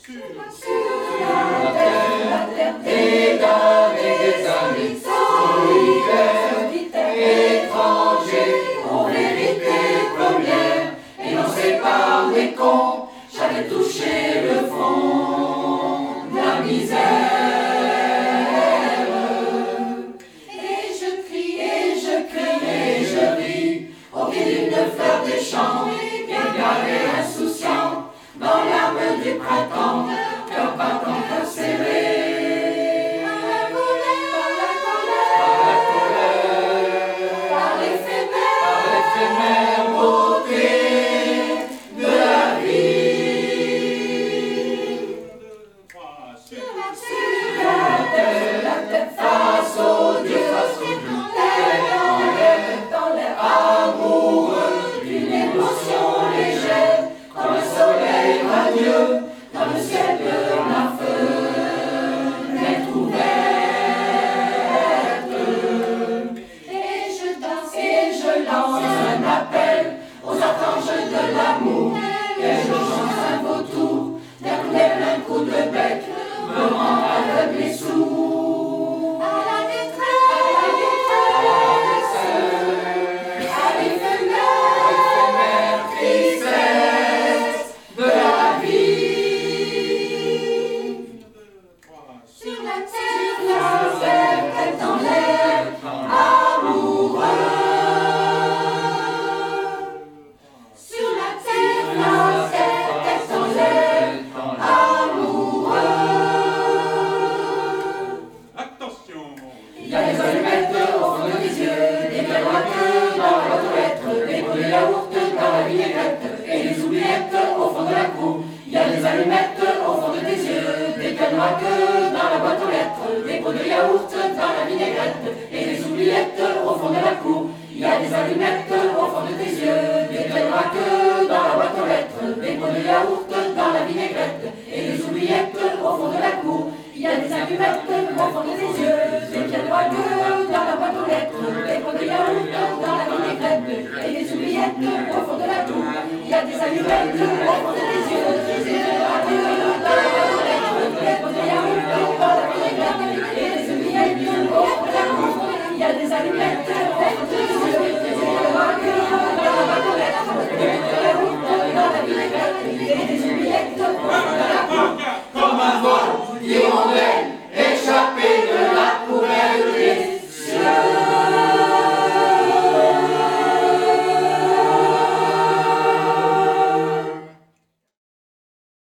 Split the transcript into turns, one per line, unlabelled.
Des dames et des amis solitaires, étrangers, ont hérité première, et l'on sépare des cons, j'avais touché le fond de la misère. Et je crie, et je crie, et je ris, au pied d'une fleur des champs, égaré, insouciant, dans l'herbe du printemps, cœur battant, cœur serré. Par l'éphémère beauté de la vie. Sur la terre, face au Dieu, dans l'air amoureux, d'une émotion légère, comme un soleil radieux, dans le ciel de ma fenêtre ouverte. Et je danse et je lance un appel aux archanges de l'amour, et je chante un vautour, derrière un coup de bec, me rend aveugle et sourd. À la détresse, à l'éphémère tristesse de la vie. Sur la terre, tête dans l'air, amoureux. Sur la terre, tête dans l'air, amoureux.
Attention!
Il y a des allumettes au fond de tes yeux, des carottes dans la boîte aux lettres, des pots de yaourt dans la vinaigrette, et des oubliettes au fond de la cour. Il y a des allumettes au fond de tes yeux, des canottes dans la boîte aux lettres, des pots de yaourt dans la vinaigrette, et des oubliettes au fond de la cour. Il y a des allumettes au fond de tes yeux, des canottes dans la boîte aux lettres, des pots de yaourt dans la vinaigrette, et des oubliettes au fond de la cour. Il y a des allumettes au fond de tes yeux, des canottes dans la boîte aux lettres, des pots de yaourt dans la vinaigrette, et des oubliettes au fond de la cour. Il y a des allumettes au fond de tes yeux,